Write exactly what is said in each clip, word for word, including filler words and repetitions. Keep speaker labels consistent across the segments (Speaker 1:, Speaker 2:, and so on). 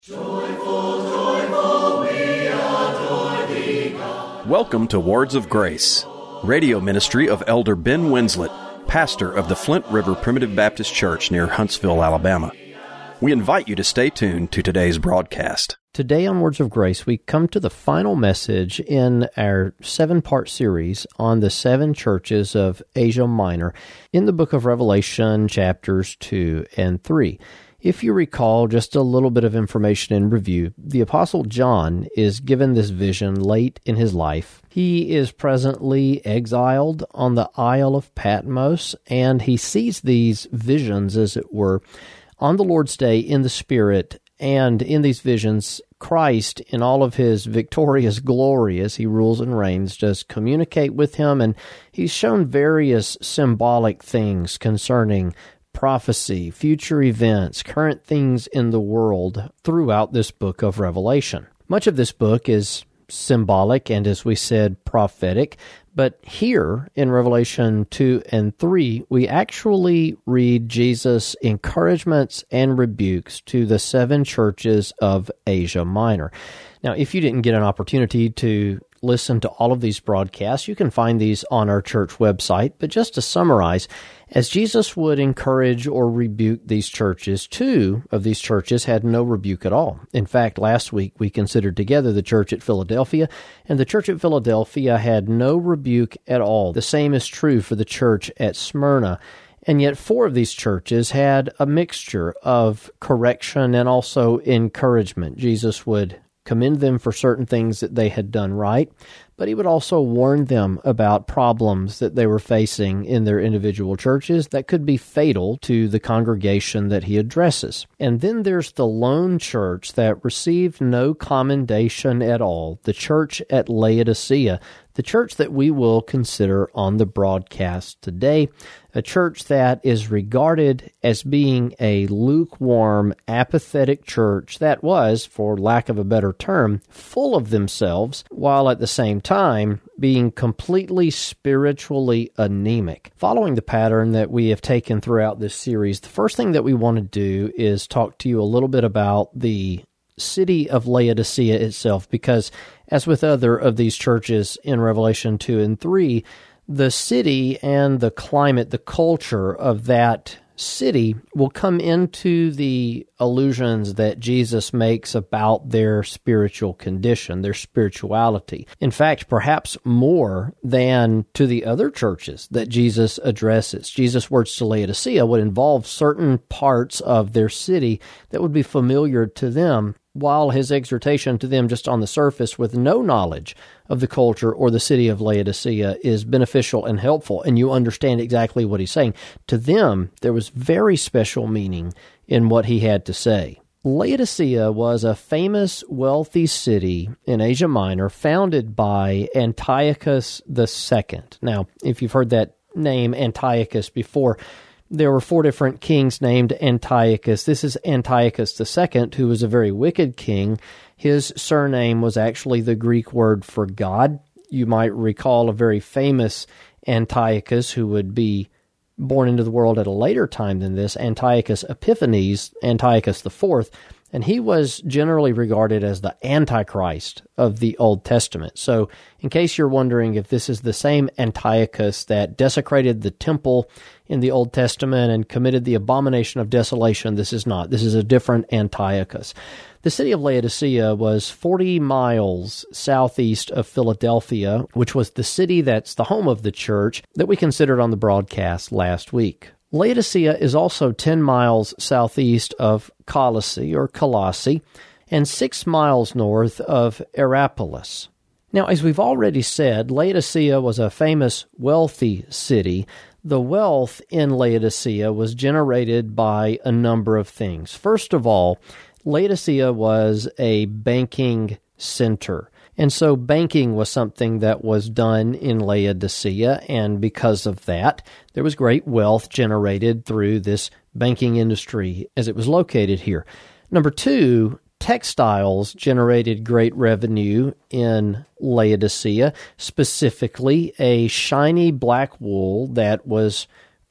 Speaker 1: Joyful, joyful, we adore thee, God.
Speaker 2: Welcome to Words of Grace, radio ministry of Elder Ben Winslet, pastor of the Flint River Primitive Baptist Church near Huntsville, Alabama. We invite you to stay tuned to today's broadcast.
Speaker 3: Today on Words of Grace, we come to the final message in our seven-part series on the seven churches of Asia Minor in the book of Revelation, chapters two and three. If you recall, just a little bit of information in review, the Apostle John is given this vision late in his life. He is presently exiled on the Isle of Patmos, and he sees these visions, as it were, on the Lord's Day in the Spirit, and in these visions, Christ, in all of his victorious glory as he rules and reigns, does communicate with him, and he's shown various symbolic things concerning prophecy, future events, current things in the world throughout this book of Revelation. Much of this book is symbolic and, as we said, prophetic, but here in Revelation two and three, we actually read Jesus' encouragements and rebukes to the seven churches of Asia Minor. Now, if you didn't get an opportunity to listen to all of these broadcasts, you can find these on our church website. But just to summarize, as Jesus would encourage or rebuke these churches, two of these churches had no rebuke at all. In fact, last week we considered together the church at Philadelphia, and the church at Philadelphia had no rebuke at all. The same is true for the church at Smyrna. And yet four of these churches had a mixture of correction and also encouragement. Jesus would commend them for certain things that they had done right, but he would also warn them about problems that they were facing in their individual churches that could be fatal to the congregation that he addresses. And then there's the lone church that received no commendation at all, the church at Laodicea, the church that we will consider on the broadcast today, a church that is regarded as being a lukewarm, apathetic church that was, for lack of a better term, full of themselves, while at the same time being completely spiritually anemic. Following the pattern that we have taken throughout this series, the first thing that we want to do is talk to you a little bit about the city of Laodicea itself, because as with other of these churches in Revelation two and three, the city and the climate, the culture of that city will come into the allusions that Jesus makes about their spiritual condition, their spirituality. In fact, perhaps more than to the other churches that Jesus addresses. Jesus' words to Laodicea would involve certain parts of their city that would be familiar to them, while his exhortation to them just on the surface with no knowledge of the culture or the city of Laodicea is beneficial and helpful, and you understand exactly what he's saying. To them, there was very special meaning in what he had to say. Laodicea was a famous, wealthy city in Asia Minor founded by Antiochus the Second. Now, if you've heard that name, Antiochus, before, there were four different kings named Antiochus. This is Antiochus the Second, who was a very wicked king. His surname was actually the Greek word for God. You might recall a very famous Antiochus who would be born into the world at a later time than this, Antiochus Epiphanes, Antiochus the Fourth, and he was generally regarded as the Antichrist of the Old Testament. So, in case you're wondering if this is the same Antiochus that desecrated the temple in the Old Testament and committed the abomination of desolation, this is not. This is a different Antiochus. The city of Laodicea was forty miles southeast of Philadelphia, which was the city that's the home of the church that we considered on the broadcast last week. Laodicea is also ten miles southeast of Colossae, or Colossae, and six miles north of Hierapolis. Now, as we've already said, Laodicea was a famous, wealthy city. The wealth in Laodicea was generated by a number of things. First of all, Laodicea was a banking center. And so banking was something that was done in Laodicea, and because of that, there was great wealth generated through this banking industry as it was located here. Number two, textiles generated great revenue in Laodicea, specifically a shiny black wool that was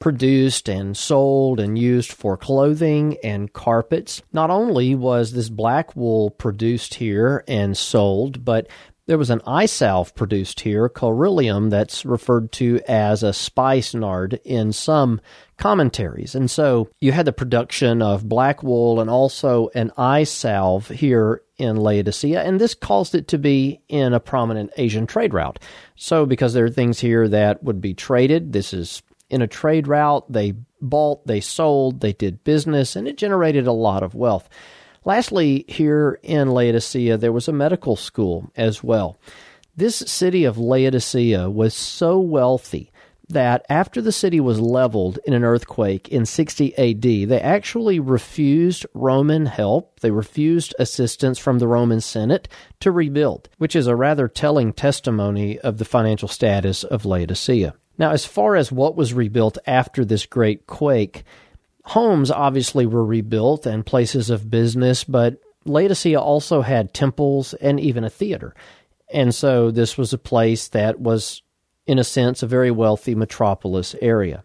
Speaker 3: produced and sold and used for clothing and carpets. Not only was this black wool produced here and sold, but there was an eye salve produced here, Coryllium, that's referred to as a spikenard in some commentaries. And so you had the production of black wool and also an eye salve here in Laodicea, and this caused it to be in a prominent Asian trade route. So because there are things here that would be traded, this is in a trade route, they bought, they sold, they did business, and it generated a lot of wealth. Lastly, here in Laodicea, there was a medical school as well. This city of Laodicea was so wealthy that after the city was leveled in an earthquake in sixty A D, they actually refused Roman help. They refused assistance from the Roman Senate to rebuild, which is a rather telling testimony of the financial status of Laodicea. Now, as far as what was rebuilt after this great quake, homes obviously were rebuilt and places of business, but Laodicea also had temples and even a theater. And so this was a place that was, in a sense, a very wealthy metropolis area.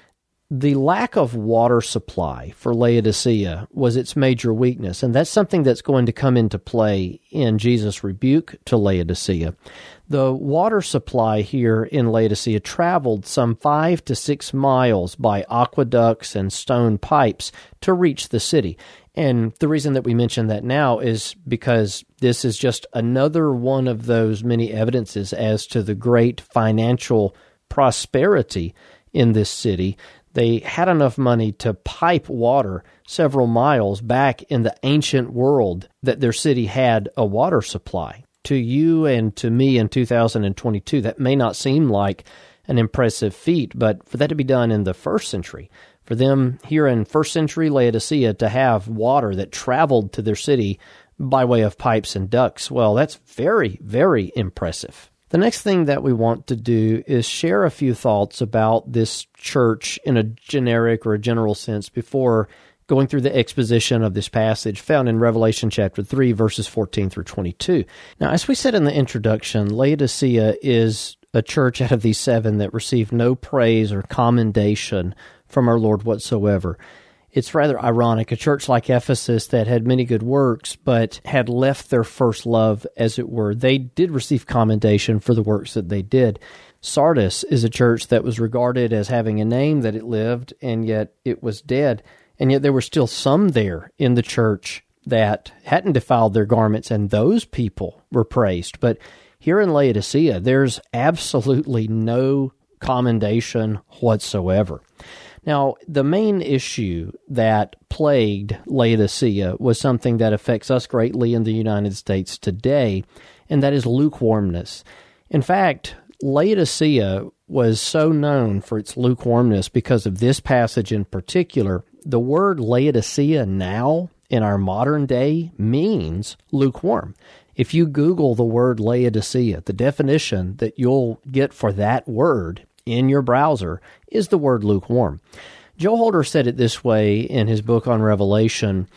Speaker 3: The lack of water supply for Laodicea was its major weakness, and that's something that's going to come into play in Jesus' rebuke to Laodicea. The water supply here in Laodicea traveled some five to six miles by aqueducts and stone pipes to reach the city. And the reason that we mention that now is because this is just another one of those many evidences as to the great financial prosperity in this city. They had enough money to pipe water several miles back in the ancient world that their city had a water supply. To you and to me in two thousand twenty-two, that may not seem like an impressive feat, but for that to be done in the first century, for them here in first century Laodicea to have water that traveled to their city by way of pipes and ducts, well, that's very, very impressive. The next thing that we want to do is share a few thoughts about this church in a generic or a general sense before going through the exposition of this passage found in Revelation chapter three, verses fourteen through twenty-two. Now, as we said in the introduction, Laodicea is a church out of these seven that received no praise or commendation from our Lord whatsoever. It's rather ironic, a church like Ephesus that had many good works, but had left their first love, as it were. They did receive commendation for the works that they did. Sardis is a church that was regarded as having a name that it lived, and yet it was dead. And yet there were still some there in the church that hadn't defiled their garments, and those people were praised. But here in Laodicea, there's absolutely no commendation whatsoever. Now, the main issue that plagued Laodicea was something that affects us greatly in the United States today, and that is lukewarmness. In fact, Laodicea was so known for its lukewarmness because of this passage in particular. The word Laodicea now, in our modern day, means lukewarm. If you Google the word Laodicea, the definition that you'll get for that word in your browser is the word lukewarm. Joe Holder said it this way in his book on Revelation.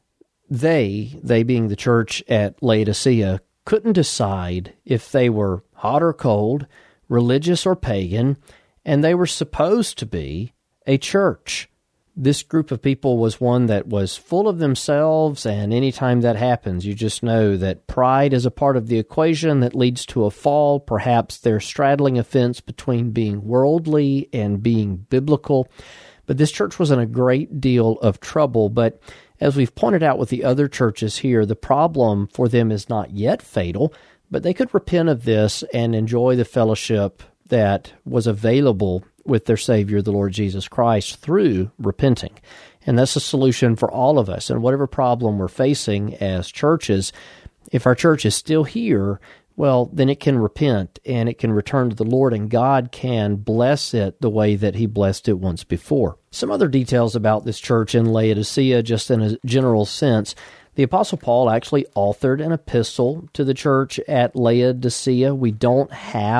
Speaker 3: They, they being the church at Laodicea, couldn't decide if they were hot or cold, religious or pagan, and they were supposed to be a church. This group of people was one that was full of themselves, and anytime that happens, you just know that pride is a part of the equation that leads to a fall. Perhaps they're straddling a fence between being worldly and being biblical. But this church was in a great deal of trouble. But as we've pointed out with the other churches here, the problem for them is not yet fatal, but they could repent of this and enjoy the fellowship that was available with their Savior, the Lord Jesus Christ, through repenting. And that's a solution for all of us. And whatever problem we're facing as churches, if our church is still here, well, then it can repent and it can return to the Lord, and God can bless it the way that He blessed it once before. Some other details about this church in Laodicea, just in a general sense. The Apostle Paul actually authored an epistle to the church at Laodicea. We don't have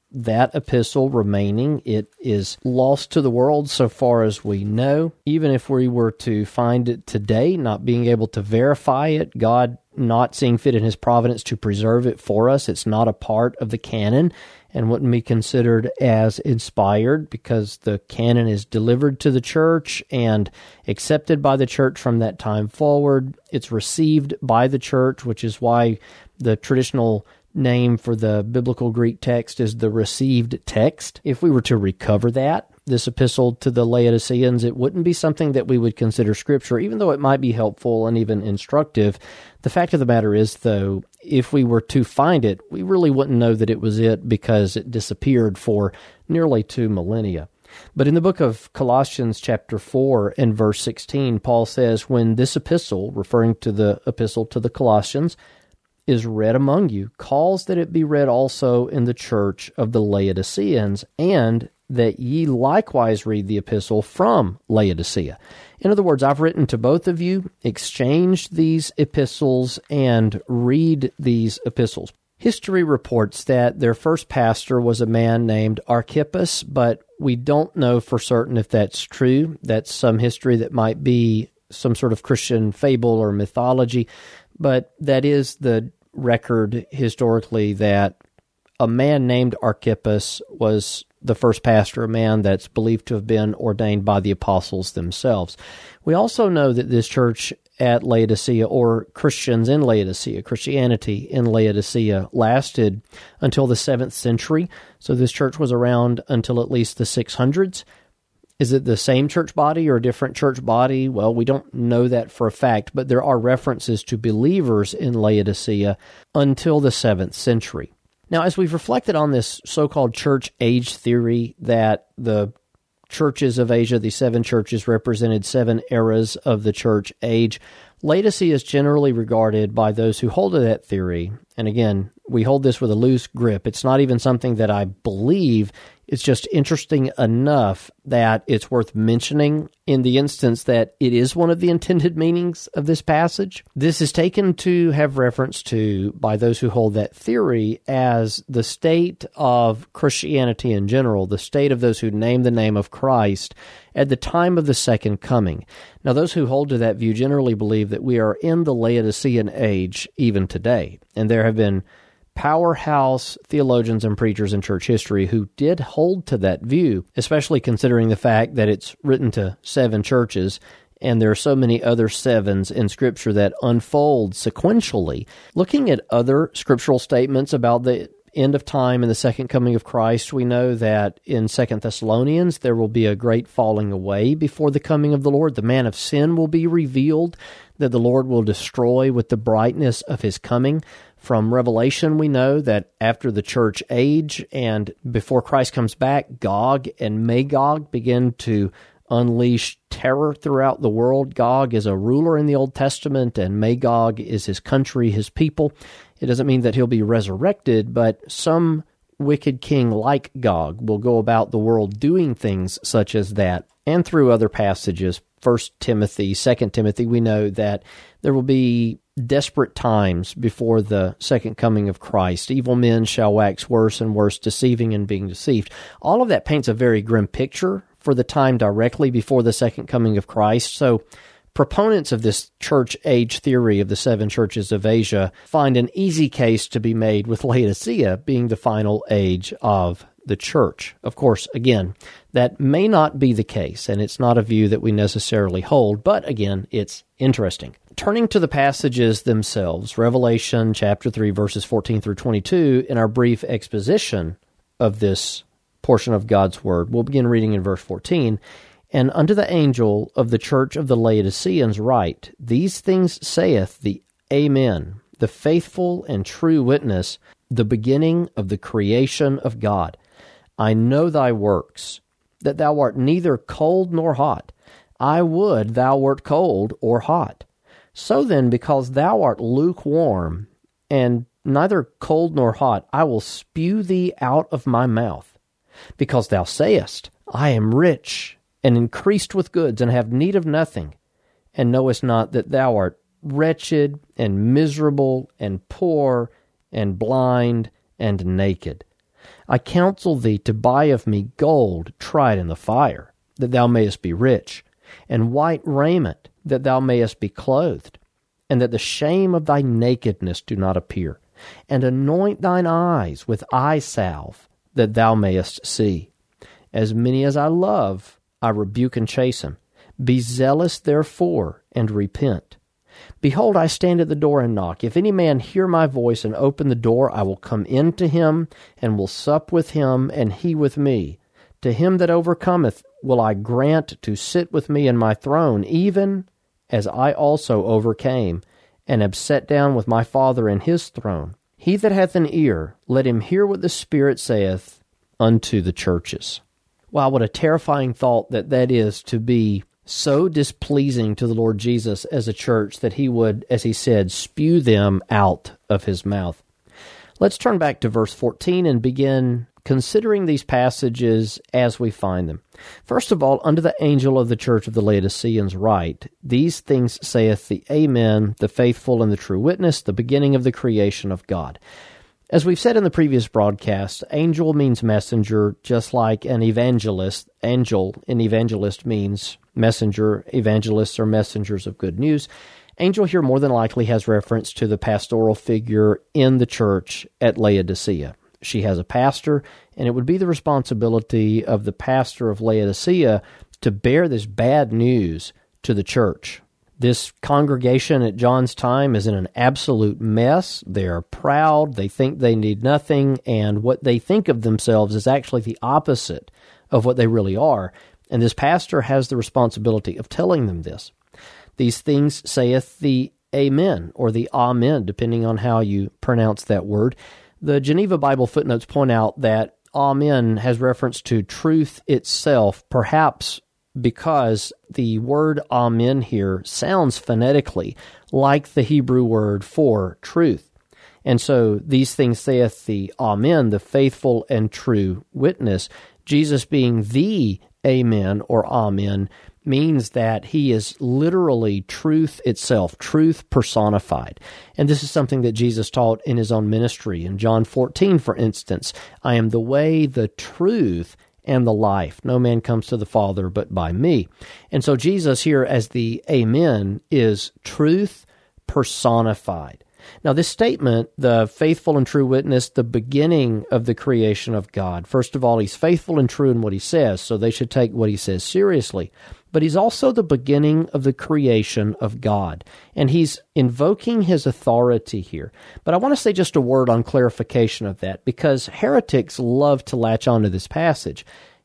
Speaker 3: that epistle remaining. It is lost to the world so far as we know. Even if we were to find it today, not being able to verify it, God not seeing fit in His providence to preserve it for us, it's not a part of the canon and wouldn't be considered as inspired because the canon is delivered to the church and accepted by the church from that time forward. It's received by the church, which is why the traditional name for the biblical Greek text is the received text. If we were to recover that, this epistle to the Laodiceans, it wouldn't be something that we would consider Scripture, even though it might be helpful and even instructive. The fact of the matter is, though, if we were to find it, we really wouldn't know that it was it because it disappeared for nearly two millennia. But in the book of Colossians chapter four and verse sixteen, Paul says, when this epistle, referring to the epistle to the Colossians, is read among you, calls that it be read also in the church of the Laodiceans, and that ye likewise read the epistle from Laodicea. In other words, I've written to both of you, exchange these epistles, and read these epistles. History reports that their first pastor was a man named Archippus, but we don't know for certain if that's true. That's some history that might be some sort of Christian fable or mythology, but that is the record historically that a man named Archippus was the first pastor, a man that's believed to have been ordained by the apostles themselves. We also know that this church at Laodicea, or Christians in Laodicea, Christianity in Laodicea, lasted until the seventh century. So this church was around until at least the six hundreds. Is it the same church body or a different church body? Well, we don't know that for a fact, but there are references to believers in Laodicea until the seventh century. Now, as we've reflected on this so-called church age theory that the churches of Asia, the seven churches, represented seven eras of the church age, Laodicea is generally regarded by those who hold to that theory, and again, we hold this with a loose grip. It's not even something that I believe. It's just interesting enough that it's worth mentioning in the instance that it is one of the intended meanings of this passage. This is taken to have reference to, by those who hold that theory, as the state of Christianity in general, the state of those who name the name of Christ at the time of the second coming. Now, those who hold to that view generally believe that we are in the Laodicean age even today, and there have been powerhouse theologians and preachers in church history who did hold to that view, especially considering the fact that it's written to seven churches, and there are so many other sevens in Scripture that unfold sequentially. Looking at other scriptural statements about the end of time and the second coming of Christ, we know that in Second Thessalonians there will be a great falling away before the coming of the Lord. The man of sin will be revealed, that the Lord will destroy with the brightness of His coming. From Revelation, we know that after the church age and before Christ comes back, Gog and Magog begin to unleash terror throughout the world. Gog is a ruler in the Old Testament, and Magog is his country, his people. It doesn't mean that he'll be resurrected, but some wicked king like Gog will go about the world doing things such as that. And through other passages, First Timothy, Second Timothy, we know that there will be desperate times before the second coming of Christ. Evil men shall wax worse and worse, deceiving and being deceived. All of that paints a very grim picture for the time directly before the second coming of Christ. So proponents of this church age theory of the seven churches of Asia find an easy case to be made with Laodicea being the final age of the church. Of course, again, that may not be the case, and it's not a view that we necessarily hold, but again, it's interesting. Turning to the passages themselves, Revelation chapter three, verses fourteen through twenty-two, in our brief exposition of this portion of God's Word, we'll begin reading in verse fourteen. And unto the angel of the church of the Laodiceans write, These things saith the Amen, the faithful and true witness, the beginning of the creation of God. I know thy works, that thou art neither cold nor hot. I would thou wert cold or hot. So then, because thou art lukewarm, and neither cold nor hot, I will spew thee out of my mouth. Because thou sayest, I am rich, and increased with goods, and have need of nothing, and knowest not that thou art wretched, and miserable, and poor, and blind, and naked. I counsel thee to buy of me gold tried in the fire, that thou mayest be rich, and white raiment, that thou mayest be clothed, and that the shame of thy nakedness do not appear, and anoint thine eyes with eye salve, that thou mayest see. As many as I love, I rebuke and chasten. Be zealous therefore, and repent. Behold, I stand at the door and knock. If any man hear my voice and open the door, I will come in to him, and will sup with him, and he with me. To him that overcometh will I grant to sit with me in my throne, even as I also overcame, and am set down with my Father in his throne. He that hath an ear, let him hear what the Spirit saith unto the churches. Wow, what a terrifying thought that that is, to be so displeasing to the Lord Jesus as a church that he would, as he said, spew them out of his mouth. Let's turn back to verse fourteen and begin considering these passages as we find them. First of all, unto the angel of the church of the Laodiceans write, These things saith the Amen, the faithful and the true witness, the beginning of the creation of God. As we've said in the previous broadcast, angel means messenger, just like an evangelist. Angel, an evangelist means messenger. Evangelists are messengers of good news. Angel here more than likely has reference to the pastoral figure in the church at Laodicea. She has a pastor, and it would be the responsibility of the pastor of Laodicea to bear this bad news to the church. This congregation at John's time is in an absolute mess. They are proud, they think they need nothing, and what they think of themselves is actually the opposite of what they really are. And this pastor has the responsibility of telling them this. These things saith the Amen, or the Amen, depending on how you pronounce that word. The Geneva Bible footnotes point out that Amen has reference to truth itself, perhaps because the word Amen here sounds phonetically like the Hebrew word for truth. And so these things saith the Amen, the faithful and true witness. Jesus being the Amen or Amen means that he is literally truth itself, truth personified. And this is something that Jesus taught in his own ministry. In John fourteen, for instance, I am the way, the truth, and the life. No man comes to the Father but by me. And so Jesus here as the Amen is truth personified. Now this statement, the faithful and true witness, the beginning of the creation of God. First of all, he's faithful and true in what he says, so they should take what he says seriously. But he's also the beginning of the creation of God. And he's invoking his authority here. But I want to say just a word on clarification of that, because heretics love to latch onto this passage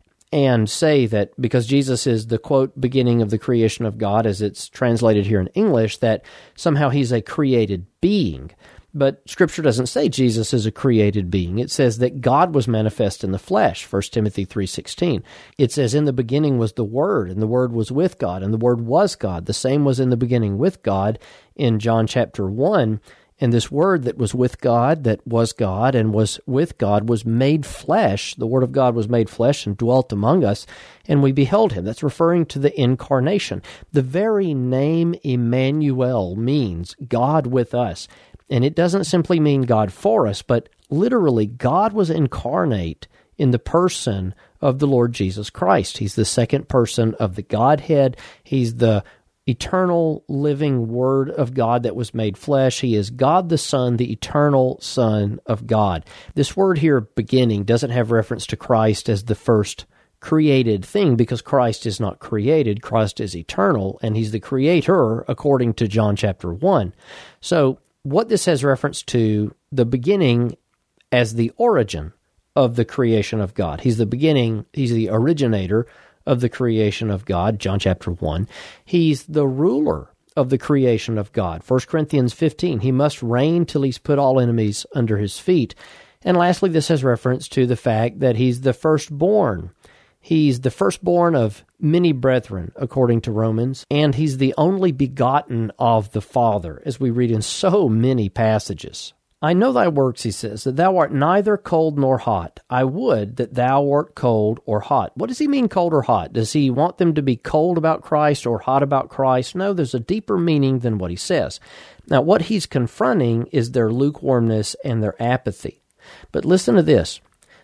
Speaker 3: and say that because Jesus is the, quote, beginning of the creation of God, as it's translated here in English, that somehow he's a created being. But Scripture doesn't say Jesus is a created being. It says that God was manifest in the flesh, First Timothy three sixteen. It says, in the beginning was the Word, and the Word was with God, and the Word was God. The same was in the beginning with God in John chapter one. And this Word that was with God, that was God, and was with God, was made flesh. The Word of God was made flesh and dwelt among us, and we beheld Him. That's referring to the incarnation. The very name Emmanuel means God with us. And it doesn't simply mean God for us, but literally God was incarnate in the person of the Lord Jesus Christ. He's the second person of the Godhead. He's the eternal living Word of God that was made flesh. He is God the Son, the eternal Son of God. This word here, beginning, doesn't have reference to Christ as the first created thing, because Christ is not created. Christ is eternal, and He's the Creator, according to John chapter one. So what this has reference to, the beginning as the origin of the creation of God. He's the beginning, He's the originator of the creation of God, John chapter one. He's the ruler of the creation of God. First Corinthians fifteen, He must reign till He's put all enemies under His feet. And lastly, this has reference to the fact that He's the firstborn. He's the firstborn of many brethren, according to Romans, and He's the only begotten of the Father, as we read in so many passages. I know thy works, he says, that thou art neither cold nor hot. I would that thou wert cold or hot. What does he mean, cold or hot? Does he want them to be cold about Christ or hot about Christ? No, there's a deeper meaning than what he says. Now, what he's confronting is their lukewarmness and their apathy. But listen to this.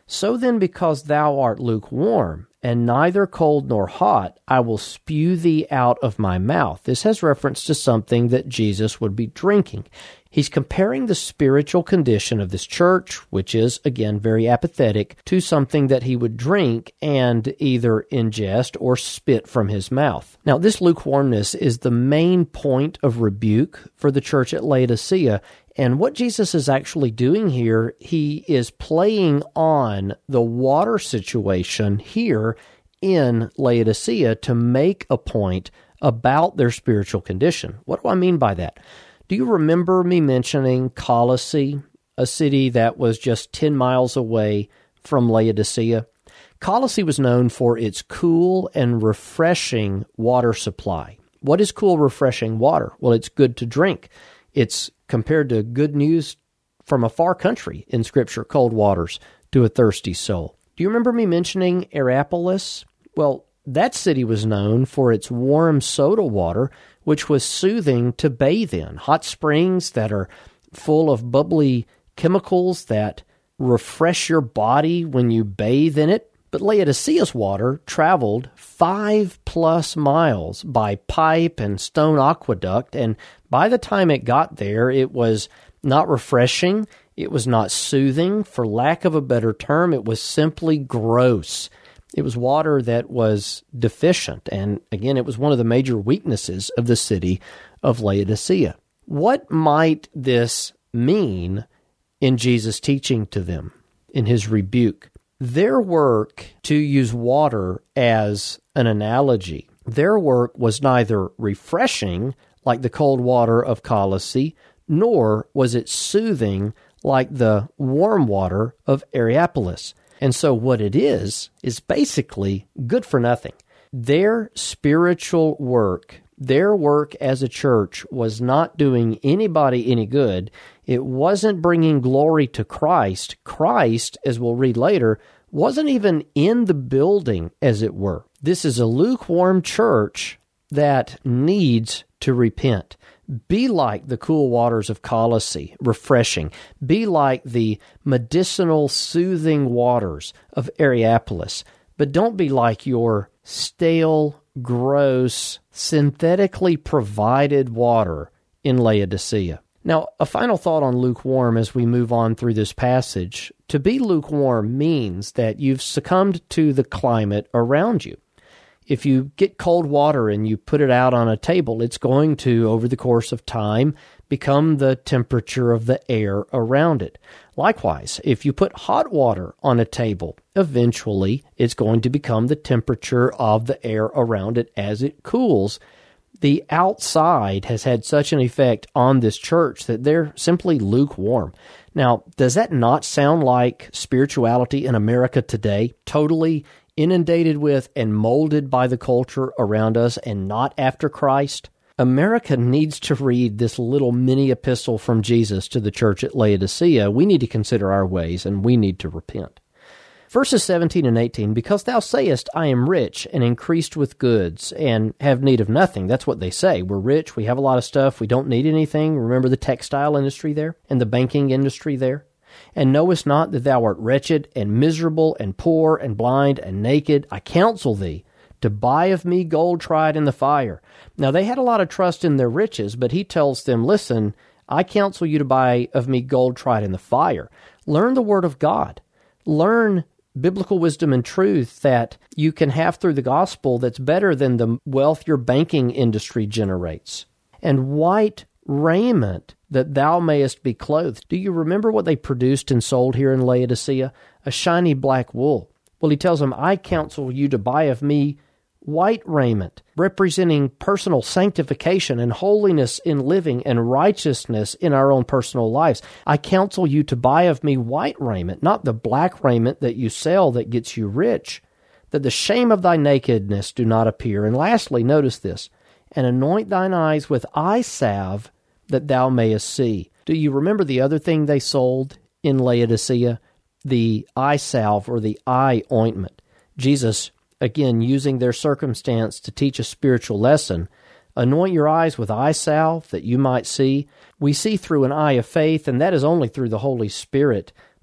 Speaker 3: So then, because thou art lukewarm, and neither cold nor hot, I will spew thee out of my mouth. This has reference to something that Jesus would be drinking. He's comparing the spiritual condition of this church, which is, again, very apathetic, to something that he would drink and either ingest or spit from his mouth. Now, this lukewarmness is the main point of rebuke for the church at Laodicea. And what Jesus is actually doing here, he is playing on the water situation here in Laodicea to make a point about their spiritual condition. What do I mean by that? Do you remember me mentioning Colossae, a city that was just ten miles away from Laodicea? Colossae was known for its cool and refreshing water supply. What is cool, refreshing water? Well, it's good to drink. It's compared to good news from a far country in Scripture, cold waters to a thirsty soul. Do you remember me mentioning Hierapolis? Well, that city was known for its warm soda water, which was soothing to bathe in. Hot springs that are full of bubbly chemicals that refresh your body when you bathe in it. But Laodicea's water traveled five plus miles by pipe and stone aqueduct, and by the time it got there, it was not refreshing, it was not soothing. For lack of a better term, it was simply gross. It was water that was deficient, and again, it was one of the major weaknesses of the city of Laodicea. What might this mean in Jesus' teaching to them, in his rebuke? Their work, to use water as an analogy, their work was neither refreshing, like the cold water of Colossae, nor was it soothing, like the warm water of Hierapolis. And so what it is, is basically good for nothing. Their spiritual work, their work as a church was not doing anybody any good. It wasn't bringing glory to Christ. Christ, as we'll read later, wasn't even in the building, as it were. This is a lukewarm church that needs to repent. Be like the cool waters of Colossae, refreshing. Be like the medicinal, soothing waters of Hierapolis. But don't be like your stale, gross, synthetically provided water in Laodicea. Now, a final thought on lukewarm as we move on through this passage. To be lukewarm means that you've succumbed to the climate around you. If you get cold water and you put it out on a table, it's going to, over the course of time, become the temperature of the air around it. Likewise, if you put hot water on a table, eventually it's going to become the temperature of the air around it as it cools. The outside has had such an effect on this church that they're simply lukewarm. Now, does that not sound like spirituality in America today? Totally inundated with and molded by the culture around us and not after Christ? America needs to read this little mini epistle from Jesus to the church at Laodicea. We need to consider our ways and we need to repent. Verses seventeen and eighteen, because thou sayest, I am rich and increased with goods and have need of nothing. That's what they say. We're rich, we have a lot of stuff, we don't need anything. Remember the textile industry there and the banking industry there? And knowest not that thou art wretched and miserable and poor and blind and naked? I counsel thee to buy of me gold tried in the fire. Now they had a lot of trust in their riches, but he tells them, listen, I counsel you to buy of me gold tried in the fire. Learn the word of God. Learn biblical wisdom and truth that you can have through the gospel that's better than the wealth your banking industry generates. And white raiment that thou mayest be clothed. Do you remember what they produced and sold here in Laodicea? A shiny black wool. Well, he tells them, I counsel you to buy of me white raiment, representing personal sanctification and holiness in living and righteousness in our own personal lives. I counsel you to buy of me white raiment, not the black raiment that you sell that gets you rich, that the shame of thy nakedness do not appear. And lastly, notice this, and anoint thine eyes with eye salve that thou mayest see. Do you remember the other thing they sold in Laodicea? The eye salve or the eye ointment. Jesus, again, using their circumstance to teach a spiritual lesson, anoint your eyes with eye salve that you might see. We see through an eye of faith, and that is only through the Holy Spirit.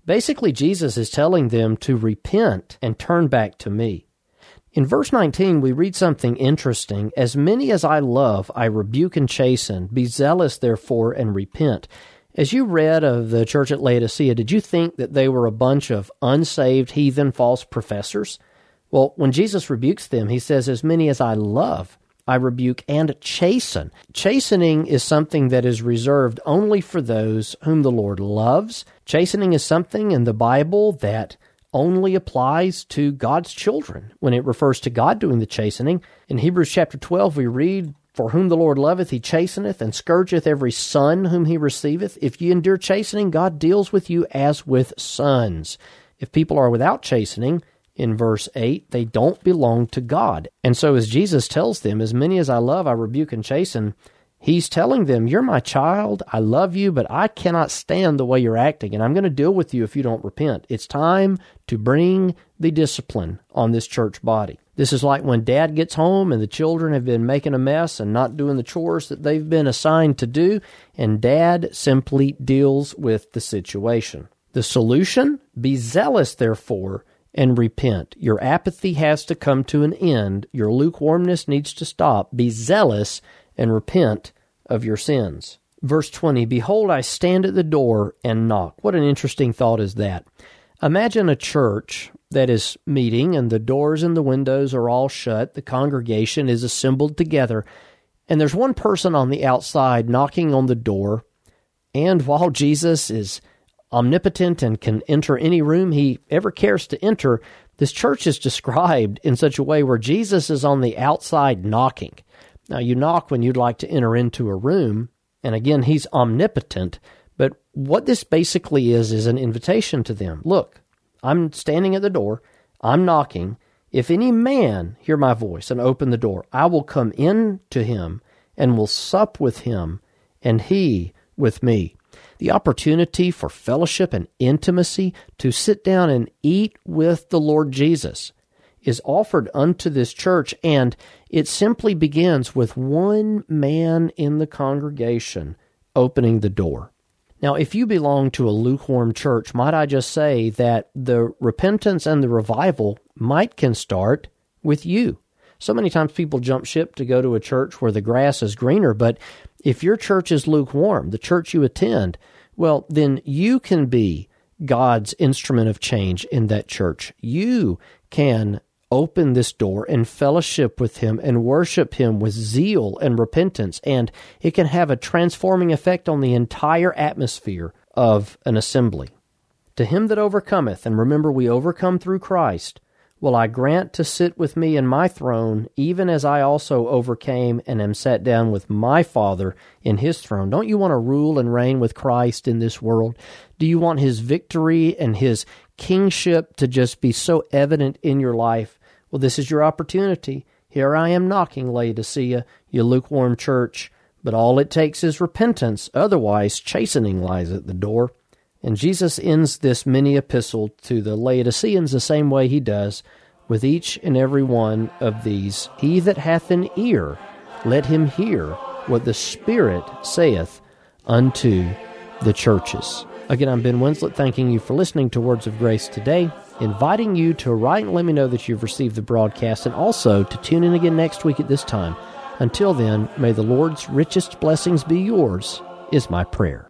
Speaker 3: Basically, Jesus is telling them to repent and turn back to me. In verse nineteen, we read something interesting. As many as I love, I rebuke and chasten. Be zealous, therefore, and repent. As you read of the church at Laodicea, did you think that they were a bunch of unsaved, heathen, false professors? Well, when Jesus rebukes them, he says, as many as I love, I rebuke and chasten. Chastening is something that is reserved only for those whom the Lord loves. Chastening is something in the Bible that only applies to God's children when it refers to God doing the chastening. In Hebrews chapter twelve, we read, for whom the Lord loveth, he chasteneth, and scourgeth every son whom he receiveth. If ye endure chastening, God deals with you as with sons. If people are without chastening, in verse eight, they don't belong to God. And so as Jesus tells them, as many as I love, I rebuke and chasten, he's telling them, you're my child, I love you, but I cannot stand the way you're acting, and I'm going to deal with you if you don't repent. It's time to bring the discipline on this church body. This is like when dad gets home and the children have been making a mess and not doing the chores that they've been assigned to do, and dad simply deals with the situation. The solution? Be zealous, therefore, and repent. Your apathy has to come to an end. Your lukewarmness needs to stop. Be zealous and repent of your sins. Verse twenty, behold, I stand at the door and knock. What an interesting thought is that. Imagine a church that is meeting and the doors and the windows are all shut. The congregation is assembled together, and there's one person on the outside knocking on the door, and while Jesus is omnipotent and can enter any room he ever cares to enter, this church is described in such a way where Jesus is on the outside knocking. Now, you knock when you'd like to enter into a room, and again, he's omnipotent, but what this basically is is an invitation to them. Look, I'm standing at the door, I'm knocking. If any man hear my voice and open the door, I will come in to him and will sup with him, and he with me. The opportunity for fellowship and intimacy to sit down and eat with the Lord Jesus is offered unto this church, and it simply begins with one man in the congregation opening the door. Now, if you belong to a lukewarm church, might I just say that the repentance and the revival might can start with you. So many times people jump ship to go to a church where the grass is greener, but if your church is lukewarm, the church you attend, well, then you can be God's instrument of change in that church. You can open this door and fellowship with Him and worship Him with zeal and repentance, and it can have a transforming effect on the entire atmosphere of an assembly. To him that overcometh, and remember we overcome through Christ, will I grant to sit with me in my throne, even as I also overcame and am sat down with my Father in His throne. Don't you want to rule and reign with Christ in this world? Do you want His victory and His kingship to just be so evident in your life? Well, this is your opportunity. Here I am knocking, Laodicea, you lukewarm church, but all it takes is repentance. Otherwise, chastening lies at the door. And Jesus ends this mini epistle to the Laodiceans the same way he does with each and every one of these. He that hath an ear, let him hear what the Spirit saith unto the churches. Again, I'm Ben Winslett, thanking you for listening to Words of Grace today, inviting you to write and let me know that you've received the broadcast, and also to tune in again next week at this time. Until then, may the Lord's richest blessings be yours, is my prayer.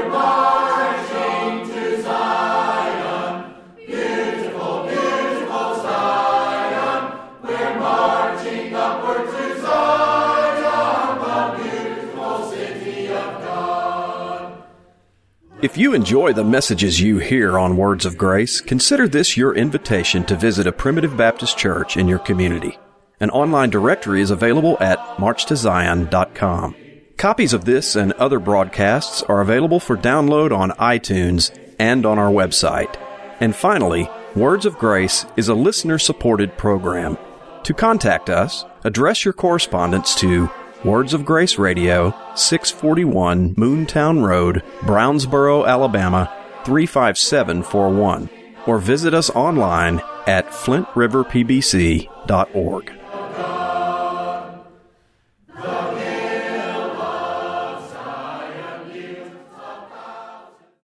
Speaker 2: If you enjoy the messages you hear on Words of Grace, consider this your invitation to visit a Primitive Baptist church in your community. An online directory is available at march to zion dot com. Copies of this and other broadcasts are available for download on iTunes and on our website. And finally, Words of Grace is a listener-supported program. To contact us, address your correspondence to Words of Grace Radio, six forty-one Moontown Road, Brownsboro, Alabama, three five seven four one, or visit us online at flint river p b c dot org.